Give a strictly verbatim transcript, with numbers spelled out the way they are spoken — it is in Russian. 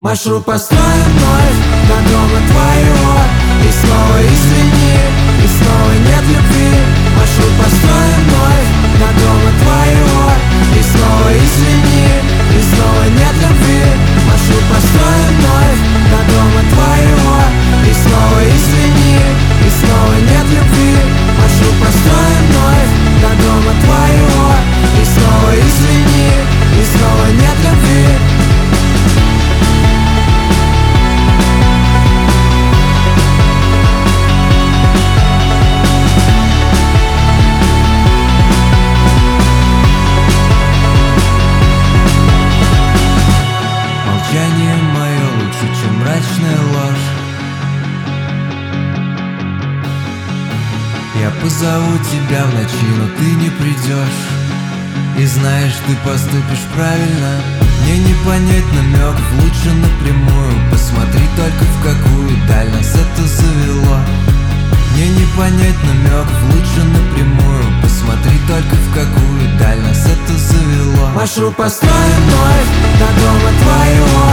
Маршрут построен вновь до дома твоего. И снова извини, и снова нет любви. Маршрут построен вновь до дома твоего. И снова извини, и снова нет любви. Маршрут построен вновь до дома твоего. И снова извини, и снова нет любви. Маршрут построен вновь до дома твоего. И снова извини, и снова нет любви. Молчание мое лучше, чем мрачная ложь. Я позову тебя в ночи, но ты не придешь. И знаешь, ты поступишь правильно. Мне не понять намеков, лучше напрямую. Посмотри только в какую даль нас это завело. Мне не понять намеков, лучше напрямую. Посмотри только в какую даль нас это завело. Маршрут построен вновь до дома твоего.